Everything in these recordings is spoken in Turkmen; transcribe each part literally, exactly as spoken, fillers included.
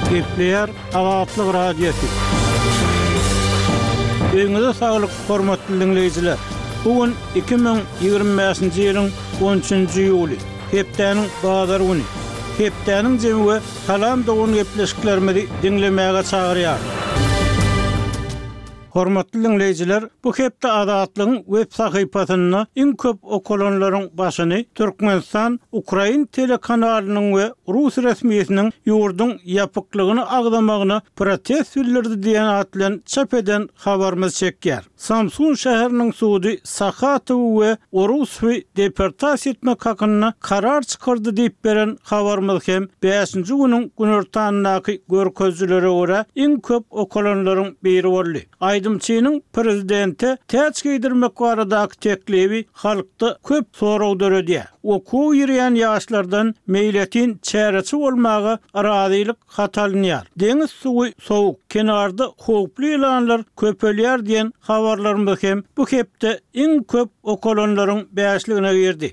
Gepleyer Azatlyk radiosu. Öňüňizde saglyk, hormatly dinleýijiler. Bugün iki bin ýygrimi beşinji ýylyň on üçünji ýuly. Hepdeniň bazar güni. Hepdeniň jemgy salam dogun gepleşiklerimizi dinlemäge çagyrýar. Hormatly dinleýijiler, bu hepde Azatlygyň web sahypasyna iň köp okulanlaryň başyny Türkmenistan Ukrain telekanalynyň we Rus resmiýetiniň ýurdun ýapyklygyny agdamagyny protest bildirdi diýen atlan çap eden habarymyz çekýär. Samsun şäheriniň sudy Sakatow we Orusy deportasiýa etmek hakyna karar çykyrdy diýip beren habarymyz hem beşinji günüň günortanyňky görkezlere görä iň köp okulanlaryň biri boldy. Aydymçynyň prezidenti täç giydirmek baradaky teklibi halkda köp sorag döredi. Okuw ýürýän ýaşlardan meýletin çäreçi bolmagy arazylyk hatalynýar. Deňiz suwy sowuk, kenarda howply ilanlar köpelýär diýen habarlarymyz hem bu hepde iň köp okulanlaryň beýasligine girdi.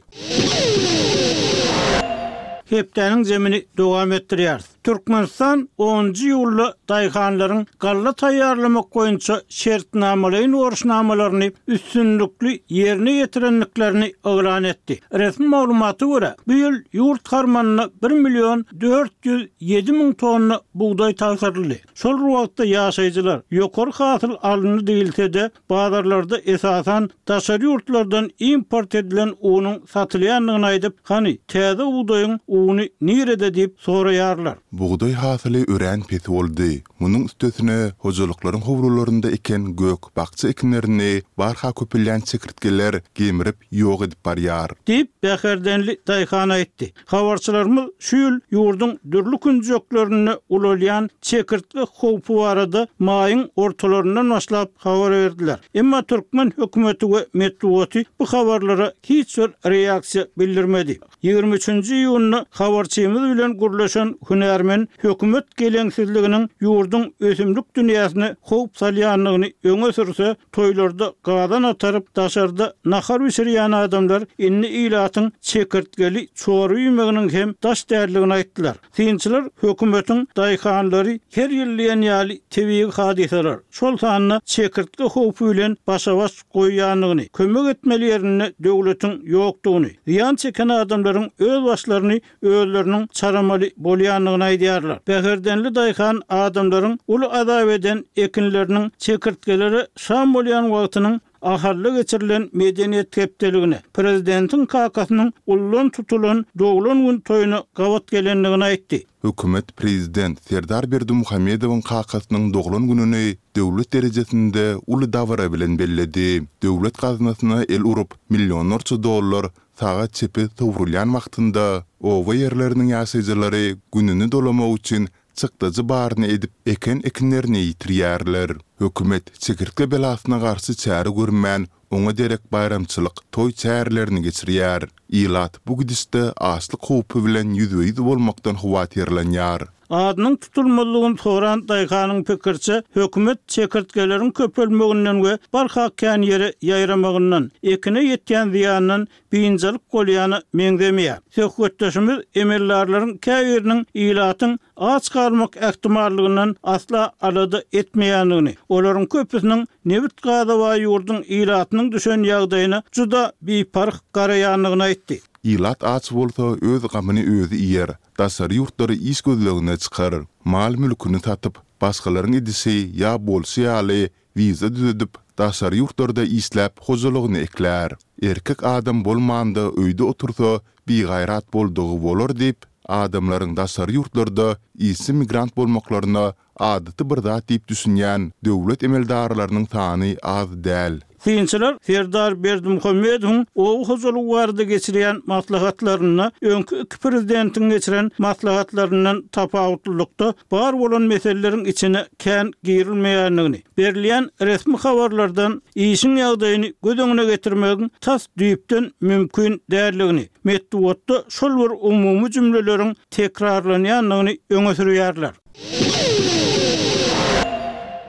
Hepdeniň jemini dowam etdirýär. Türkmenistan onuncu ýyly daýhanlaryň galla taýýarlamak boýunça şertnamalaryň uruşnamalaryny üstünlükli ýerine ýetirenliklerini oglan etdi. Resmi maglumaty görä, bu ýyl ýurt karmanyna bir million dört ýüz ýedi miň tonna buğday taşyryldy. Şol wagtda ýaşaýjylar ýokary hasyl alyndy diýilse-de, bazarlarda esasan daşary ýurtlardan import edilen unyň satylýanlygyny aýdyp, "Hani täze buğdaýyň uny nirede?" diýip soraýarlar. Buğday hasyly ören peti boldy. Munyň üstesine hojalyklaryň howlularynda eken gök, bakça ekinlerini barha köpelýän çekirtgeler gemirip ýok edip barýar. Diýip Bäherdenli daýhan aýtdy. Habarçylarymyz şu ýyl ýurdun dürli künjeklerini ulalýan çekirtge howpy barada maýyň ortalaryndan başlap habar berdiler. Emma Türkmen hökümeti we medeniýeti bu habarlara hiç bir reaksiýa bildirmedi. ýygrimi üçünji ýylyny habarçymyz bilen gurlaşan hünärmen hökümet geleňsizliginiň ýurdun ösümlik dünýäsini howp salýanlygyny öňe sürse, toýlarda gadan ataryp daşarda nahar bişirýän adamlar inni ilatyň çekirtgeli çoğary ýümeginiň hem daş därligini aýtdylar. Synçylar hökümetiň daýhanlary her ýyllyan ýaly tebii hadiseler. Şol sanyna çekirtge howpy bilen başa-baş goýýanlygyny, kömek etmeli ýerine döwletiň ýokdugyny, ýan çeken adamlaryň öz başlaryny özleriniň çaramaly bolýanlygyny aýdýarlar. Bäherdenli daýhan adamlaryň uly azap eden ekinleriniň çekirtgeleri şam bolýan wagtynyň aharly geçirilen medeniýet tepdeligini, prezidentiň kakasynyň ullan tutulan doglan gün toýuny gawat gelenligini aýtdy. Hökümet prezident Serdar Berdimuhammedowyň kakasynyň doglan gününi döwlet derejesinde uly dawra bilen belledi. Döwlet gazynasyna el urup millionlarça dollar sagat çepi töwrülýän wagtynda owa ýerleriniň ýaşaýjylary gününi dolamak üçin çykdyjy baryny edip eken ekinlerini ýitirýärler. Hökümet çekirtge belasyna garşy çäre görmän oňa derek bayramçylyk toý çärelerini geçirýär. Ilat bu gidişde asly howpy bilen ýüzüýdi bolmakdan howatyrlanýar. Adynyň tutulmalygyny soran daýhanyň pikirçe, hökümet çekirtgeleriň köpelmeginden we barha kän ýere ýaýramagyndan, ekine ýetýän ziýanyň biňjalik bolýany meňzemeýär. Söhbetdeşimiz emellarlaryň käýeriniň ilatyň aç galmak ähtimallygynyň asla alada etmeýänligini, olaryň köpüsiniň nebit gada we ýurdun ilatynyň düşen ýagdaýyna juda beýpark garaýanlygyny aýtdy. İlat aç bolsa öz gamyny özü ýer. Daşary ýurtlary iş gözlegine çykar. Mal mülküni tatyp, başgalaryň edisi ýa bolsa ýaly wiza düzedip, daşary ýurtlarda işläp hojalygyny ekler. Erkek adam bolmanda öýde otursa, bigaýrat boldugy bolar diýip, adamlaryň daşary ýurtlarda isi migrant bolmaklaryna adaty bir zat diýip düşünýän döwlet emeldarlarynyň sany az däl. Synçylar Serdar Berdimuhammedowyň ow hojalyk barada geçirýän maslahatlaryna öňkü iki prezidentiň geçiren maslahatlaryndan tapawutlykda bar bolan meseleleriň içine kän girilmeýänligini, berilýän resmi habarlardan işin ýagdaýyny göz getirmegiň tas düýpden mümkin dälligini, medeniýetde şol bir umumy jümleleriň tekrarlanýanlygyny öňe sürýärler.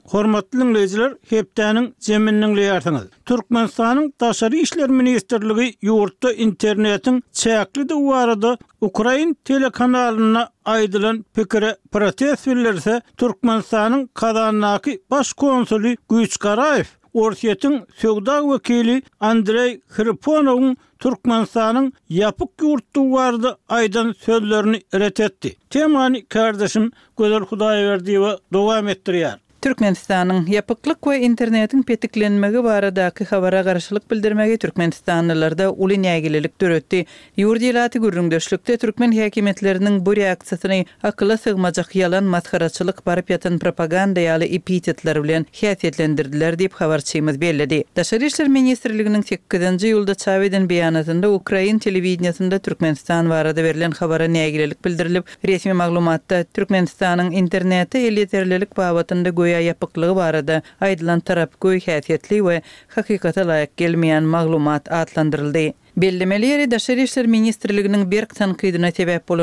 Hormatly dinleyijiler, hepdäniň jeminniňle ýarsyňyz. Türkmenistanyň Daşary işler ministrligi ýurtda internetiň çäkli duwarada Ukrain telekanalyna aýdylan pikire protest bildirse, Türkmenistanyň Kazandaky baş konsuly Güýç Garaýew Orsiýetiň söwda wekili Andrey Khriponowyň Türkmenistanyň ýapyk ýurt duwarda aýdan sözlerini ret etdi. Temany kardeşim Gözel Hudaýberdiýew dowam etdirýär. Türkmenistanyň ýapyklyk we internetiň petiklenmegi baradaky habara garşylyk bildirmegi Türkmenistanlylarda uly nägililik döretdi. Ýurdiýaty gürrüňdeşlikde türkmen häkimetleriniň bu reaksiýasyny akla sygmajak ýalan maskaraçylyk barıp ýatan propaganda ýaly epitetler bilen häsiýetlendirdiler diýip habarçymyz bellidi. Daşary işler ministrliginiň sekizinji ýylda çap eden beýanatynda Ukrain telewizionasynda Türkmenistan barada berilen habara nägililik bildirilip, resmi maglumatda Türkmenistanyň interneti eliterlilik babatynda goýa ýapyklygy barada aýdylan tarap goý häsiýetli we hakykata laýyk gelmeýän maglumat atlandyryldy. Bellemeleri Daşary işler ministrliginiň berk tankydyna sebäp bolan